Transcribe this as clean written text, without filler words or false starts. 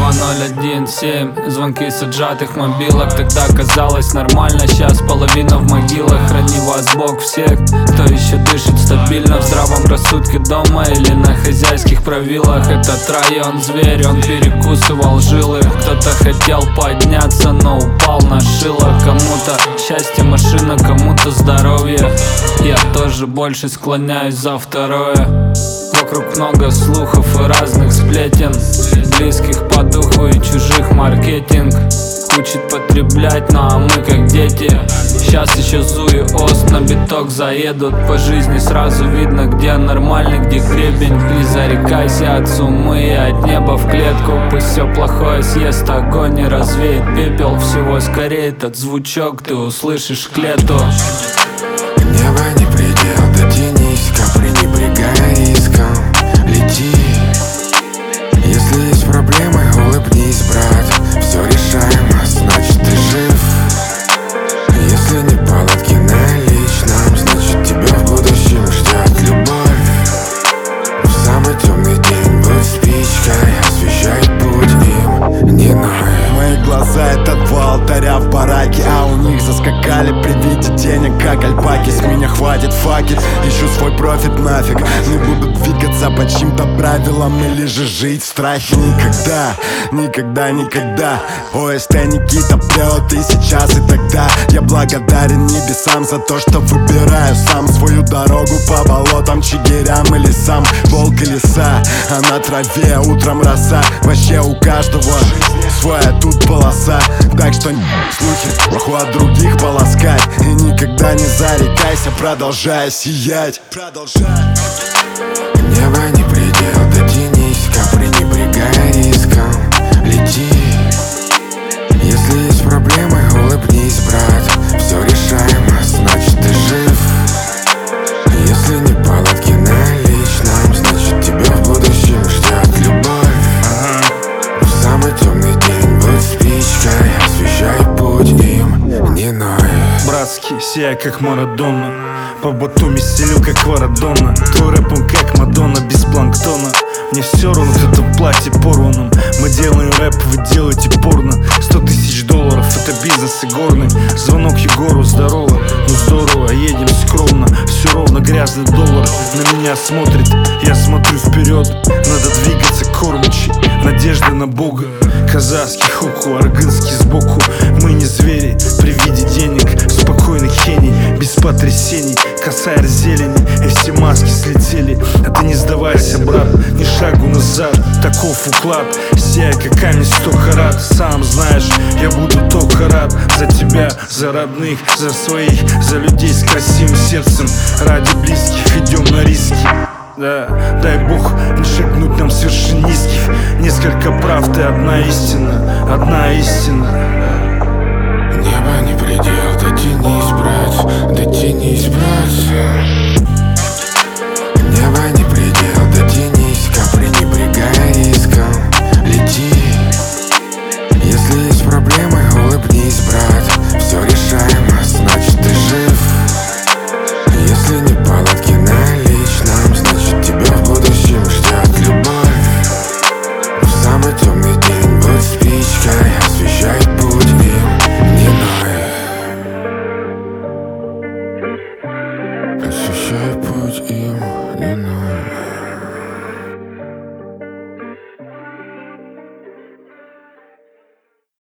2017. Звонки с отжатых мобилок. Тогда казалось нормально, сейчас половина в могилах. Храни вас Бог всех, кто еще дышит стабильно, в здравом рассудке дома или на хозяйских правилах. Этот район зверь, он перекусывал жилы. Кто-то хотел подняться, но упал на шило. Кому-то счастье, машина, кому-то здоровье. Я тоже больше склоняюсь за второе. Вокруг много слухов и разных сплетен, близких по духу и чужих маркетинг учит потреблять, ну а мы как дети. Сейчас еще Зуи Ост на биток заедут. По жизни сразу видно, где нормальный, где гребень. Не зарекайся от суммы и от неба в клетку. Пусть все плохое съест огонь и развеет пепел. Всего скорее этот звучок ты услышишь к лету. Небо не предел, дотянись-ка, пренебрегая риском. Лети. Если есть проблемы, улыбнись, брат. Все решаемо, значит ты жив. Если не палатки на личном, значит тебя в будущем ждет любовь. В самый темный день будь спичкой, освещай путь им, не ной. Мои глаза — это два алтаря в бараке, а у них заскакали при виде денег, как альпаки. С меня хватит факел, ищу свой профит нафиг. Не буду двигаться по чьим-то правилам или же жить в страхе. Никогда, никогда, никогда. ОСТ Никита прет и сейчас, и тогда. Я благодарен небесам за то, что выбираю сам свою дорогу по болотам, чигирям и лесам. Волк и лиса, а на траве утром роса. Вообще у каждого своя тут полоса. Так что слухи маху от других полоскать. И никогда не зарекайся, продолжай сиять. Небо не предел, дотянись-ка, пренебрегая риском. Лети. Если есть проблемы, улыбнись, брат. Все решаемо, значит ты жив. Если не палатки на личном, значит тебя в будущем ждет любовь. В самый темный день будь спичкой, освещай путь им, не ной. Братский, сияй как Марадона, по Батуми стелю как Марадона. Твой рэп он как Мадонна без планктона. Мне все равно, кто-то в платье порванном. Мы делаем рэп, вы делаете порно. 100 тысяч долларов, это бизнес игорный. Звонок Егору, здорово, ну здорово, едем скромно. Все ровно, грязный доллар на меня смотрит, я смотрю вперед. Надо двигаться, кормчи, надежда на Бога. Казахский хуку, аргынский сбоку. Мы не звери при виде денег, спокойных хений, без потрясений. Косарь зелени, и все маски слетели. А ты не сдавайся, брат, ни шагу назад. Таков уклад, сияй как камень 100 карат. Сам знаешь, я буду только рад за тебя, за родных, за своих, за людей с красивым сердцем. Ради близких идем на риски. Да, дай Бог не шагнуть нам с вершин низких. Несколько правд и одна истина, одна истина. Небо не предел, дотянись, брат, дотянись, брат.